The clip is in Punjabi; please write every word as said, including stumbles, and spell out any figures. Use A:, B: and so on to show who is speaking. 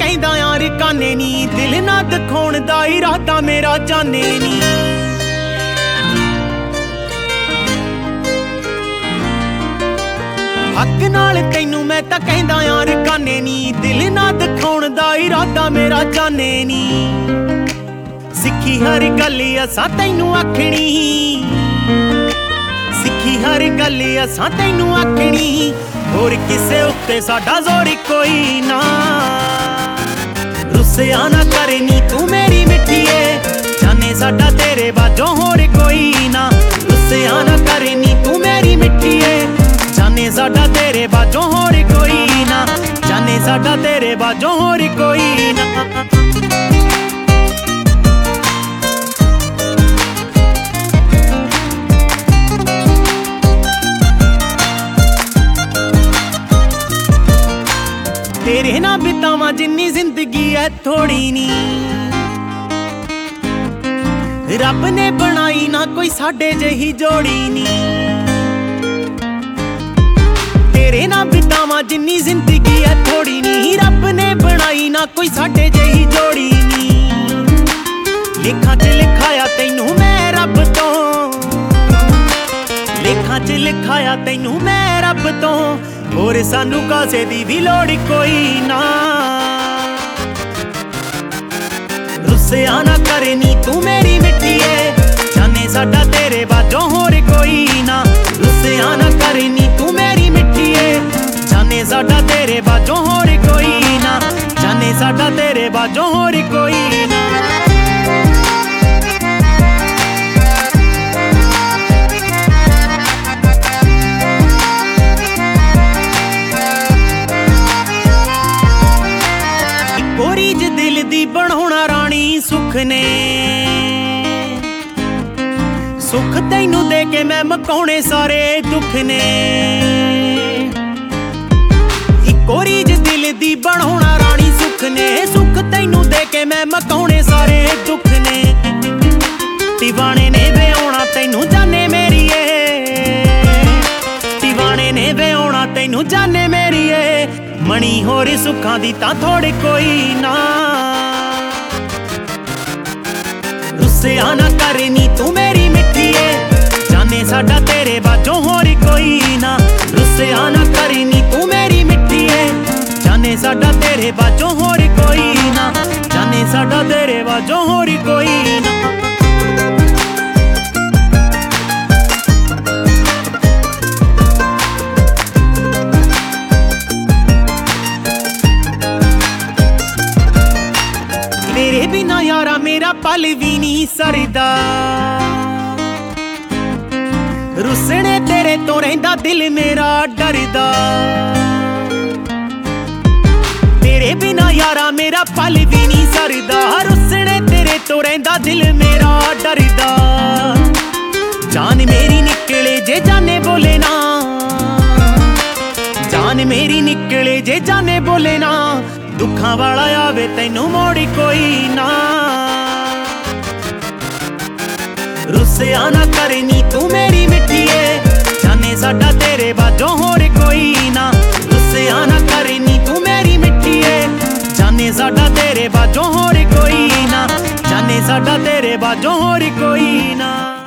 A: ਕਹਿੰਦਾ ਯਾਰ ਕਾਨੇ ਨੀ, ਦਿਲ ਨਾ ਦਿਖਾਉਣ ਦਾ ਇਰਾਦਾ ਮੇਰਾ ਜਾਣੇ ਨੀ। ਹੱਕ ਨਾਲ ਤੈਨੂੰ ਮੈਂ ਤਾਂ ਕਹਿੰਦਾ ਯਾਰ ਕਾਨੇ ਨੀ, ਦਿਲ ਨਾ ਦਿਖਾਉਣ ਦਾ ਇਰਾਦਾ ਮੇਰਾ ਜਾਣੇ ਨੀ। ਸਿੱਖੀ ਹਰ ਗੱਲ ਅਸਾਂ ਤੈਨੂੰ ਆਖਣੀ, ਸਿੱਖੀ ਹਰ ਗੱਲ ਅਸਾਂ ਤੈਨੂੰ ਆਖਣੀ, ਹੋਰ ਕਿਸੇ ਉੱਤੇ ਸਾਡਾ ਜ਼ੋਰ ਕੋਈ ਨਾ। ਰੁੱਸਿਆ ਨਾ ਕਰ ਨੀ ਤੂੰ ਮੇਰੀ ਮਿੱਠੀਏ, ਜਾਣੇ ਸਾਡਾ ਤੇਰੇ ਬਾਝੋਂ ਹੋਰ ਕੋਈ ਨਾ। ਰੁੱਸਿਆ ਨਾ ਕਰ ਨੀ ਤੂੰ ਮੇਰੀ ਮਿੱਠੀਏ, ਜਾਣੇ ਸਾਡਾ ਤੇਰੇ ਬਾਝੋਂ ਹੋਰ ਕੋਈ ਨਾ। ਜਾਣੇ ਸਾਡਾ ਤੇਰੇ ਬਾਝੋਂ ਹੋਰ ਕੋਈ ਨਾ। ਤੇਰੇ ਨਾਲ ਬਿਤਾਵਾਂ ਜਿੰਨੀ ਜ਼ਿੰਦਗੀ ਐ ਥੋੜੀ ਨੀ, ਰੱਬ ਨੇ ਬਣਾਈ ਨਾ ਕੋਈ ਸਾਡੇ ਜਿਹੀ ਜੋੜੀ ਨੀ। ਤੇਰੇ ਨਾਲ ਬਿਤਾਵਾਂ ਜਿੰਨੀ ਜ਼ਿੰਦਗੀ ਐ ਥੋੜੀ ਨੀ, ਰੱਬ ਨੇ ਬਣਾਈ ਨਾ ਕੋਈ ਸਾਡੇ ਜਿਹੀ ਜੋੜੀ ਨੀ। ਲੇਖਾਂ 'ਚ ਲਿਖਾਇਆ ਤੈਨੂੰ ਮੈਂ ਰੱਬ ਤੋਂ, ਲੇਖਾਂ 'ਚ ਲਿਖਾਇਆ ਤੈਨੂੰ ਮੈਂ ਰੱਬ ਤੋਂ, ਹੋਰ ਸਾਨੂੰ ਕਾਸੇ ਦੀ ਵੀ ਲੋੜ ਕੋਈ ਨਾ। ਰੁੱਸਿਆ ਨਾ ਕਰ ਨੀ ਤੂੰ ਮੇਰੀ ਮਿੱਠੀਏ, ਜਾਣੇ ਸਾਡਾ ਤੇਰੇ ਬਾਝੋਂ ਹੋਰ ਕੋਈ ਨਾ। ਰੁੱਸਿਆ ਨਾ ਕਰ ਨੀ ਤੂੰ ਮੇਰੀ ਮਿੱਠੀਏ, ਜਾਣੇ ਸਾਡਾ ਤੇਰੇ ਬਾਝੋਂ ਹੋਰ ਕੋਈ ਨਾ। ਜਾਣੇ ਸਾਡਾ ਤੇਰੇ ਬਾਝੋਂ ਹੋਰ ਕੋਈ ਨਾ। ਰੀਝ ਦਿਲ ਦੀ ਬਣਾਉਣਾ ਰਾਣੀ ਸੁੱਖ ਨੇ, ਸੁੱਖ ਤੈਨੂੰ ਦੇ ਕੇ ਮੈਂ ਮੁਕਾਉਣੇ ਸਾਰੇ ਦੁੱਖ ਨੇ। ਇੱਕੋ ਰੀਝ ਦਿਲ ਦੀ ਬਣਾਉਣਾ ਰਾਣੀ ਸੁੱਖ ਨੇ, ਸੁੱਖ ਤੈਨੂੰ ਦੇ ਕੇ ਮੈਂ ਮੁਕਾਉਣੇ ਸਾਰੇ ਦੁੱਖ ਨੇ। ਦੀਵਾਨੇ ਨੇ ਵਿਆਹੁਣਾ ਤੈਨੂੰ ਜਾਣੇ ਮੇਰੀਏ, ਦੀਵਾਨੇ ਨੇ ਵਿਆਹੁਣਾ ਤੈਨੂੰ ਜਾਣੇ ਮੇਰੀਏ, ਮਣੀ ਹੋਰ ਸੁੱਖਾਂ ਦੀ ਤਾਂ ਥੋੜੇ ਕੋਈ ਨਾ। ਰੁੱਸਿਆ ਨਾ ਕਰ ਨੀ ਤੂੰ ਮੇਰੀ ਮਿੱਠੀਏ, ਜਾਣੇ ਸਾਡਾ ਤੇਰੇ ਬਾਝੋਂ ਹੋਰ ਕੋਈ ਨਾ। ਰੁੱਸਿਆ ਨਾ ਕਰ ਨੀ ਤੂੰ ਮੇਰੀ ਮਿੱਠੀਏ, ਜਾਣੇ ਸਾਡਾ ਤੇਰੇ ਬਾਝੋਂ ਹੋਰ ਕੋਈ ਨਾ। ਜਾਣੇ ਸਾਡਾ ਤੇਰੇ ਬਾਝੋਂ ਹੋਰ ਕੋਈ ਨਾ। ਤੇਰੇ ਬਿਨਾ ਯਾਰਾ ਮੇਰਾ ਪਲ ਵੀ ਨਹੀਂ ਸਰਦਾ, ਰੁੱਸਣੇ ਤੇਰੇ ਤੋਂ ਰਹਿੰਦਾ ਦਿਲ ਮੇਰਾ ਡਰਦਾ। ਤੇਰੇ ਬਿਨਾ ਯਾਰਾ ਮੇਰਾ ਪਲ ਵੀ ਨਹੀਂ ਸਰਦਾ, ਰੁੱਸਣੇ ਤੇਰੇ ਤੋਂ ਰਹਿੰਦਾ ਦਿਲ ਮੇਰਾ ਡਰਦਾ। ਜਾਨ ਮੇਰੀ ਨਿਕਲੇ ਜੇ ਜਾਣੇ ਬੋਲੇ ਨਾ, ਜਾਨ ਮੇਰੀ ਨਿਕਲੇ ਜੇ ਜਾਣੇ ਬੋਲੇ ਨਾ, ਦੁੱਖਾਂ ਵਾਲਾ ਆਵੇ ਤੈਨੂੰ ਮੋੜੀ ਕੋਈ ਨਾ। ਰੁੱਸਿਆ ਨਾ ਕਰ ਨੀ ਤੂੰ ਮੇਰੀ ਮਿੱਠੀਏ, ਜਾਣੇ ਸਾਡਾ ਤੇਰੇ ਬਾਝੋਂ ਹੋਰ ਕੋਈ ਨਾ। ਰੁੱਸਿਆ ਨਾ ਕਰ ਨੀ ਤੂੰ ਮੇਰੀ ਮਿੱਠੀਏ, ਜਾਣੇ ਸਾਡਾ ਤੇਰੇ ਬਾਝੋਂ ਹੋਰ ਕੋਈ ਨਾ। ਜਾਣੇ ਸਾਡਾ ਤੇਰੇ ਬਾਝੋਂ ਹੋਰ ਕੋਈ ਨਾ।